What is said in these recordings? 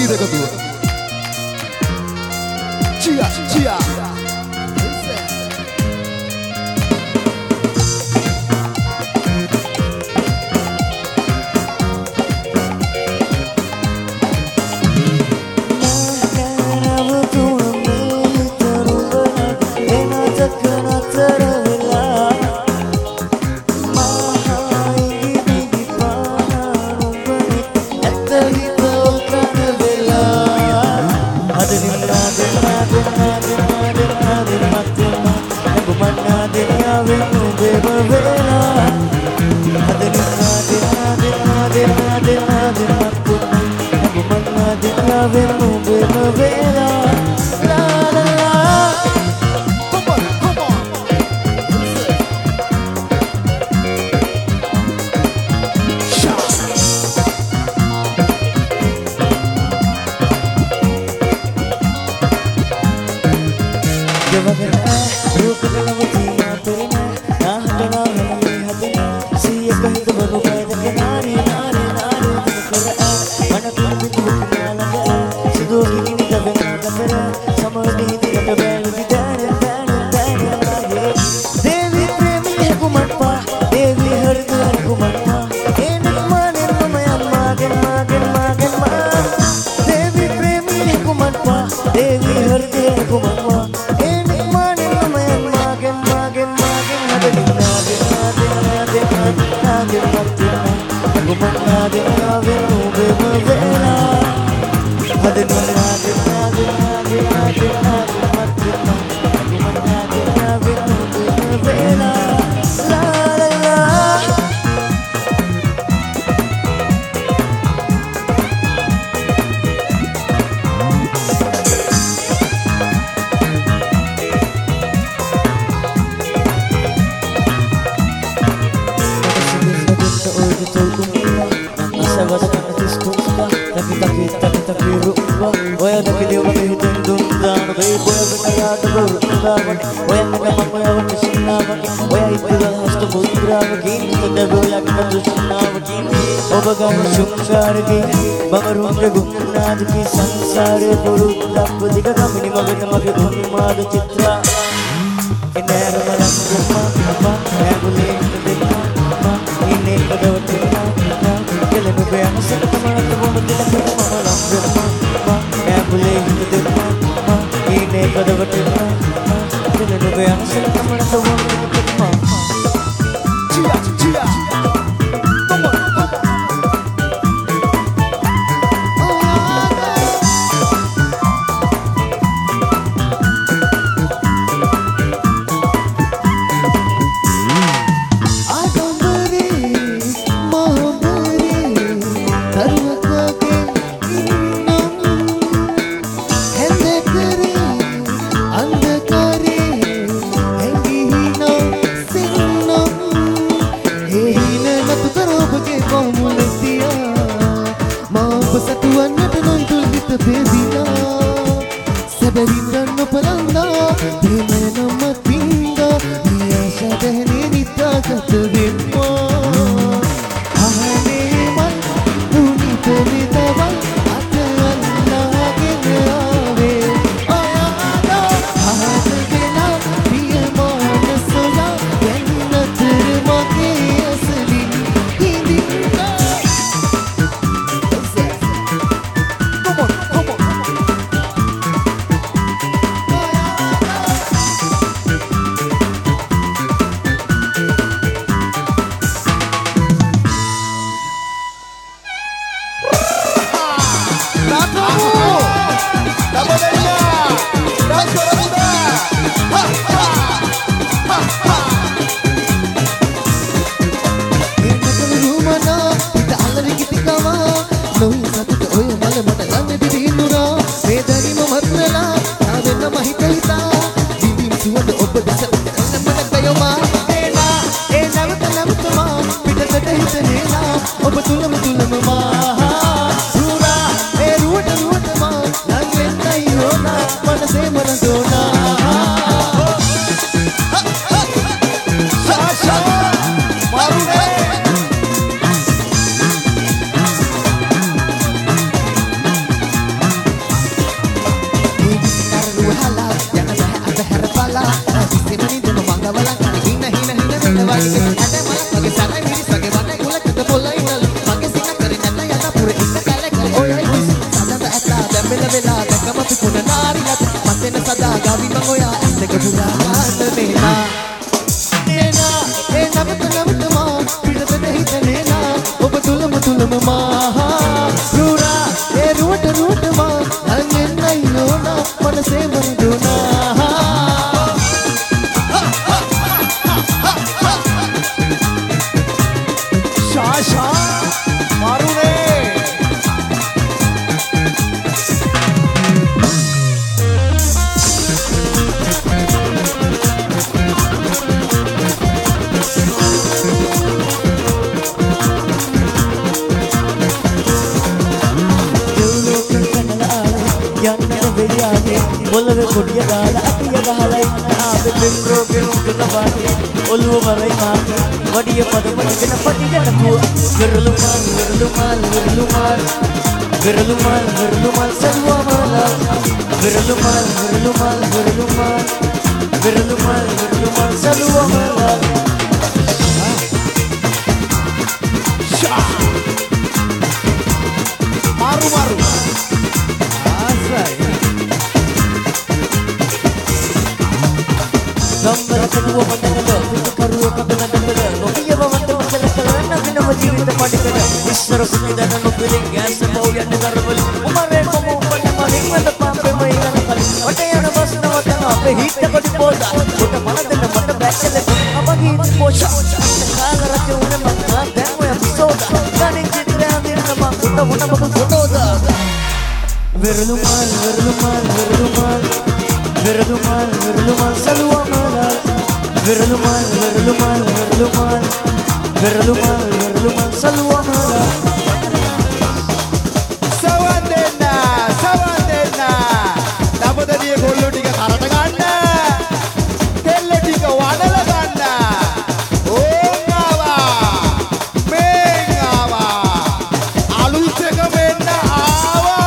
ගීත එකතුව. Chia, chia. Sura, ruwata ma, lang len tayo. නොතිකුණ නාරිලත් මතෙන සදා ගවි මං ඔයා ඇස් දෙක පුරා ගන්න මේනා නේනා ඒ නමත මා පිටතට හිත නේනා ඔබ තුලම මා රුරා ඒ රුවට මා අංගෙන්නයි නෝනා මනසේ මරුණා ශාෂා මාරුනේ ඔලව කොඩිය දාලා අතිය ගහලා ඉන්න ආවේ පෙම්රෝගෙන් උඩට පාටි ඔළුව වරයි මාත් වඩිය පදමගෙන පටිගෙන පුව විරලුමාල් සල්වාමාලා විරලුමාල් සල්වාමාලා මාරු Gambar kedua pandang Karua kakana dengala Nokia bawa teman selesai Nabi nama jiwita padikana Isra putih no feeling gas Bau yang dengar beli Umare kamu pandang maling Mata pampe mainan kali Mata yang bas nama tengah Pe hit ko di poda Kota mana dena mata backle Apa hit posha Kala raja une mata Demo yang bisoda Kani citra andir nama Kota mana bagus foto da Verlumal Salwamala Verlumal Salwamala Sawandena Dapat dia gollo tika karata ganna Kello tika wadala ganna Ongawa mengawa Aluth එක මෙන්න ආවා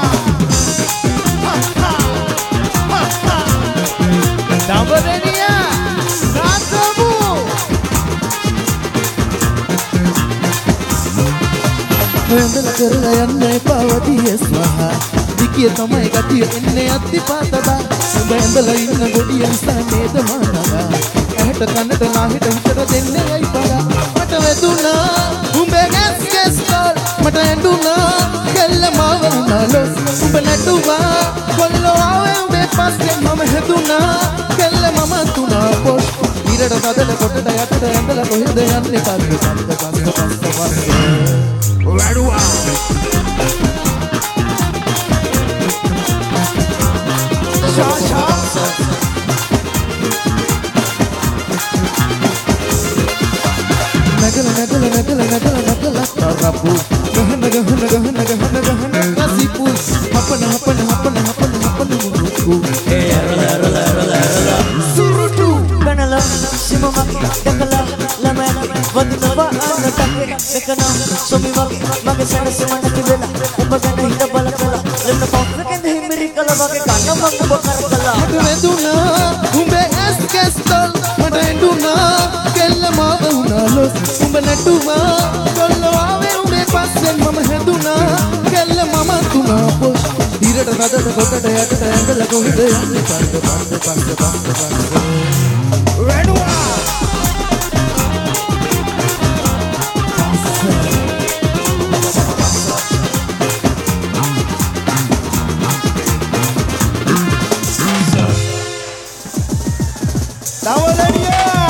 Dabadeniya Natamu Vendala කරලා යන්නේ පවතිය ස්වහා දිකිය තමයි ගතිය එන්නේ අත්තිපාතදා උඹ ඇඳලා ඉන්න ගොඩිය නිසා නේද මානලා ඇහැට කනට නාහිට උතර දෙන්නේ අයි බලා මට වැදුනා උඹේ ගැස්කස්කල් මට ඇඬුනා කෙල්ල මාව උනාලෝ උඹ නැටුවා කොල්ලෝ ආවේ උඹේ පස්සේ මම හැදුනා කෙල්ල මම තුනා පොස් ඉරට සදල කොටට යටට ඇඳලා කොහෙද යන්නේ පස්ස වැඩුවා ශාෂා නගල තරපු ගහන කසිපු හපන මුදුකු ඒ අරලා සුරුටු කනලා සිමම දකලා ළමන වදිනවා අන්නතේ දෙකන සොමි මගේ සැනස මට කිවලා ඔබ ගැන හිත බල කළා ලෙන්න පොක්කෙන් හිමිරි කළා වගේ කන්න මම ඔබ කරකලා වැදුනා උඹේ ඇස් කැස්තල් මට ඇඬුනා කෙල්ල මාව උනාලෝ උඹ නැටුවා කොල්ලෝ ආවේ උඹේ පස්සෙන් මම හැදුනා කෙල්ල මම තුනා පොස් ඉරට රදට කොටට යටට ඇඳලා කොහෙද යන්නේ පස්ස වැඩුවා Dawadaniya